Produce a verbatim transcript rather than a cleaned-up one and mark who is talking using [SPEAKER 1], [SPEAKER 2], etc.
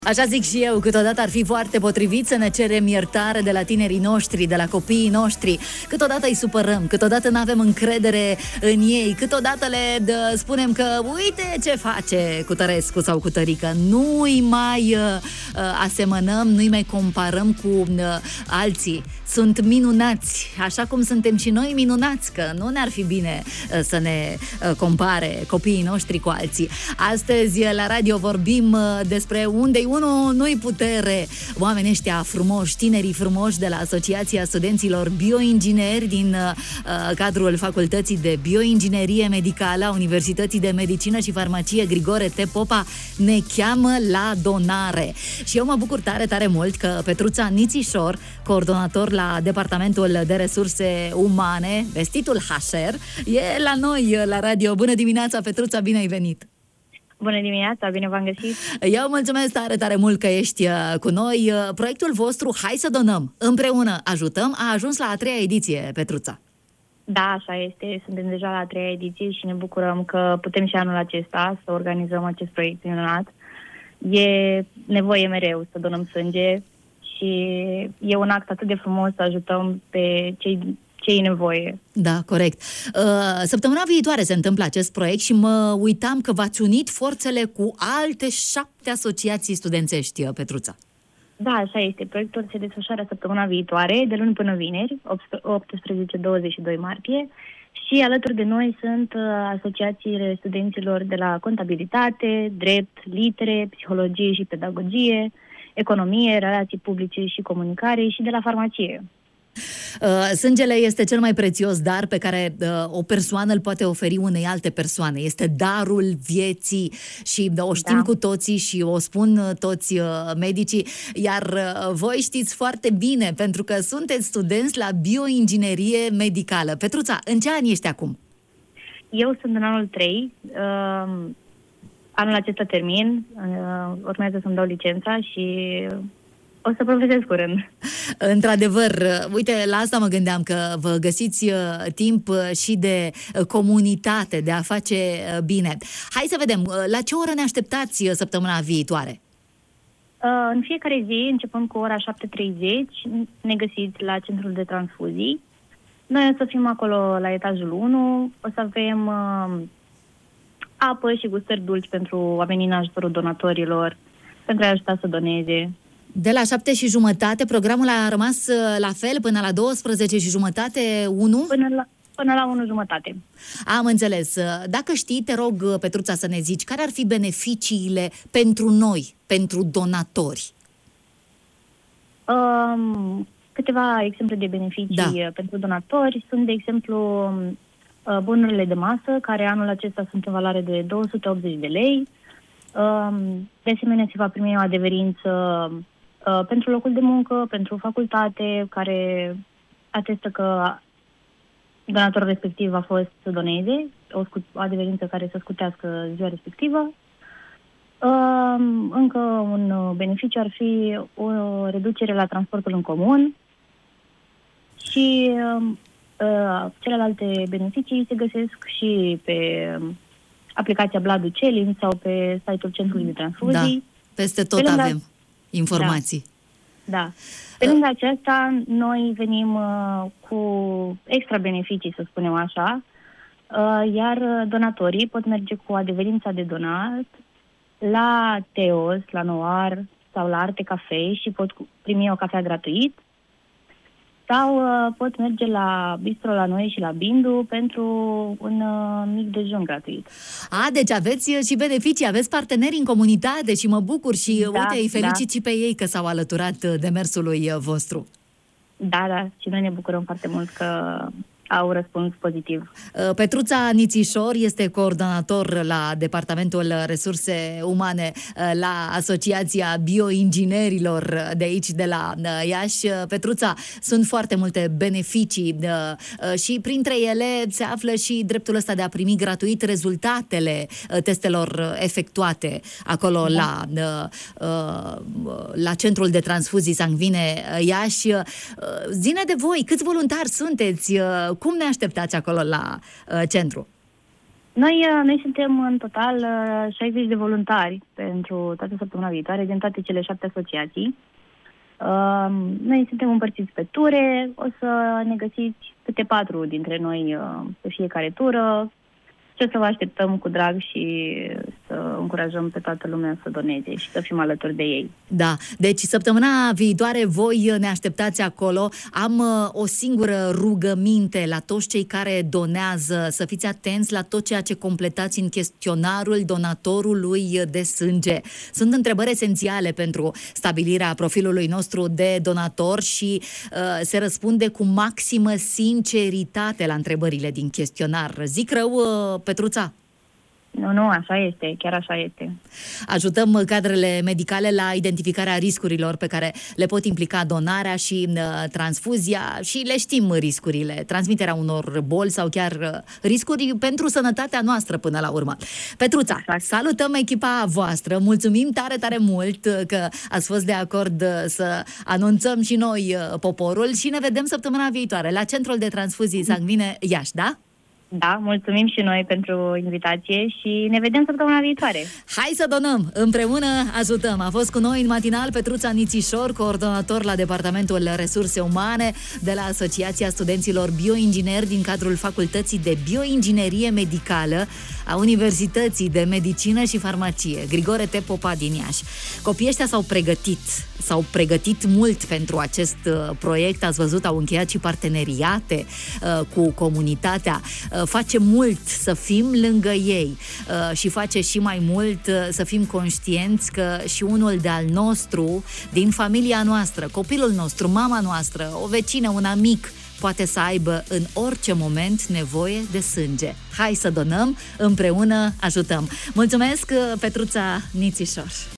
[SPEAKER 1] Așa zic și eu, câteodată ar fi foarte potrivit să ne cerem iertare de la tinerii noștri, de la copiii noștri. Câteodată îi supărăm, câteodată nu avem încredere în ei, câteodată le dă, spunem că uite ce face Cutărescu sau Cutărică. Nu îi mai uh, asemănăm, nu îi mai comparăm cu uh, alții. Sunt minunați, așa cum suntem și noi minunați, că nu ne-ar fi bine uh, să ne uh, compare copiii noștri cu alții. Astăzi la radio vorbim uh, despre unde unul nu-i putere. Oamenii ăștia frumoși, tinerii frumoși de la Asociația Studenților Bioingineri din uh, cadrul Facultății de Bioinginerie Medicală a Universității de Medicină și Farmacie Grigore T. Popa ne cheamă la donare. Și eu mă bucur tare, tare mult că Petruța Nițișor, coordonator la Departamentul de Resurse Umane, vestitul H R, e la noi la radio. Bună dimineața, Petruța, bine ai venit!
[SPEAKER 2] Bună dimineața, bine v-am găsit!
[SPEAKER 1] Eu mulțumesc tare, tare mult că ești cu noi. Proiectul vostru, Hai să donăm, împreună ajutăm, a ajuns la a treia ediție, Petruța.
[SPEAKER 2] Da, așa este. Suntem deja la a treia ediție și ne bucurăm că putem și anul acesta să organizăm acest proiect minunat. E nevoie mereu să donăm sânge și e un act atât de frumos să ajutăm pe cei ce e nevoie.
[SPEAKER 1] Da, corect. Săptămâna viitoare se întâmplă acest proiect și mă uitam că v-ați unit forțele cu alte șapte asociații studențești, Petruța.
[SPEAKER 2] Da, așa este. Proiectul se desfășoară săptămâna viitoare, de luni până vineri, optsprezece douăzeci și doi martie, și alături de noi sunt asociațiile studenților de la contabilitate, drept, litere, psihologie și pedagogie, economie, relații publice și comunicare și de la farmacie.
[SPEAKER 1] Uh, sângele este cel mai prețios dar pe care uh, o persoană îl poate oferi unei alte persoane. Este darul vieții și uh, o știm da. cu toții și o spun uh, toți uh, medicii, iar uh, voi știți foarte bine, pentru că sunteți studenți la bioinginerie medicală. Petruța, în ce an ești acum?
[SPEAKER 2] Eu sunt în anul trei. Uh, anul acesta termin. Uh, urmează să-mi dau licența și o să profesez curând.
[SPEAKER 1] Într-adevăr, uite, la asta mă gândeam, că vă găsiți uh, timp uh, și de uh, comunitate, de a face uh, bine. Hai să vedem, uh, la ce oră ne așteptați uh, săptămâna viitoare?
[SPEAKER 2] Uh, în fiecare zi, începând cu ora șapte treizeci, ne găsiți la Centrul de Transfuzii. Noi o să fim acolo la etajul unu, o să avem uh, apă și gustări dulci pentru oamenii în ajutorul donatorilor, pentru a ajuta să doneze.
[SPEAKER 1] De la șapte și jumătate, programul a rămas la fel până la douăsprezece și jumătate, unu?
[SPEAKER 2] Până la, până la unu jumătate.
[SPEAKER 1] Am înțeles. Dacă știi, te rog, Petruța, să ne zici, care ar fi beneficiile pentru noi, pentru donatori?
[SPEAKER 2] Um, câteva exemple de beneficii da. pentru donatori sunt, de exemplu, bunurile de masă, care anul acesta sunt în valoare de două sute optzeci de lei. Um, de asemenea, se va primi o adeverință Uh, pentru locul de muncă, pentru facultate, care atestă că donatorul respectiv a fost să doneze, o, scu- o adeverință care să scutească ziua respectivă. Uh, încă un beneficiu ar fi o reducere la transportul în comun și uh, uh, celelalte beneficii se găsesc și pe aplicația Blood Challenge sau pe site-ul Centrului de Transfuzii.
[SPEAKER 1] Da, peste tot pe avem informații.
[SPEAKER 2] Da. da. Pe lângă aceasta, noi venim uh, cu extra beneficii, să spunem așa, uh, iar donatorii pot merge cu adeverința de donat la Teos, la Noir sau la Arte Cafe și pot primi o cafea gratuit, sau uh, pot merge la Bistro la noi și la Bindu pentru un uh, mic dejun gratuit.
[SPEAKER 1] A, deci aveți și beneficii, aveți parteneri în comunitate și mă bucur și da, uite, îi felicit da. și pe ei că s-au alăturat demersului vostru.
[SPEAKER 2] Da, da, și noi ne bucurăm foarte mult că au răspuns pozitiv.
[SPEAKER 1] Petruța Nițișor este coordonator la Departamentul Resurse Umane la Asociația Bioinginerilor de aici, de la Iași. Petruța, sunt foarte multe beneficii și printre ele se află și dreptul ăsta de a primi gratuit rezultatele testelor efectuate acolo da. la, la Centrul de Transfuzii Sanguine Iași. Zine de voi, câți voluntari sunteți? Cum ne așteptați acolo la uh, centru?
[SPEAKER 2] Noi, noi suntem în total șaizeci de voluntari pentru toată săptămâna viitoare din toate cele șapte asociații. Noi suntem împărțiți pe ture, o să ne găsiți câte patru dintre noi pe fiecare tură. Ce să vă așteptăm cu drag și să încurajăm pe toată lumea să doneze și să fim alături de ei.
[SPEAKER 1] Da, deci săptămâna viitoare voi ne așteptați acolo. Am uh, o singură rugăminte la toți cei care donează, să fiți atenți la tot ceea ce completați în chestionarul donatorului de sânge. Sunt întrebări esențiale pentru stabilirea profilului nostru de donator și uh, se răspunde cu maximă sinceritate la întrebările din chestionar. Zic rău, uh, Petruța?
[SPEAKER 2] Nu, nu, așa este, chiar așa este.
[SPEAKER 1] Ajutăm cadrele medicale la identificarea riscurilor pe care le pot implica donarea și uh, transfuzia și le știm riscurile, transmiterea unor boli sau chiar uh, riscuri pentru sănătatea noastră până la urmă. Petruța, exact. Salutăm echipa voastră, mulțumim tare, tare mult că ați fost de acord să anunțăm și noi uh, poporul și ne vedem săptămâna viitoare la Centrul de Transfuzii Sanguine Iași, da?
[SPEAKER 2] Da, mulțumim și noi pentru invitație și ne vedem săptămâna viitoare.
[SPEAKER 1] Hai să donăm! Împreună ajutăm! A fost cu noi în matinal Petruța Nițișor, coordonator la Departamentul Resurse Umane de la Asociația Studenților Bioingineri din cadrul Facultății de Bioinginerie Medicală a Universității de Medicină și Farmacie, Grigore T. Popa din Iași. Copiii ăștia s-au pregătit, s-au pregătit mult pentru acest uh, proiect. Ați văzut, au încheiat și parteneriate uh, cu comunitatea. Uh, face mult să fim lângă ei uh, și face și mai mult uh, să fim conștienți că și unul de-al nostru, din familia noastră, copilul nostru, mama noastră, o vecină, un amic, poate să aibă în orice moment nevoie de sânge. Hai să donăm, împreună ajutăm. Mulțumesc, Petruța Nițișor!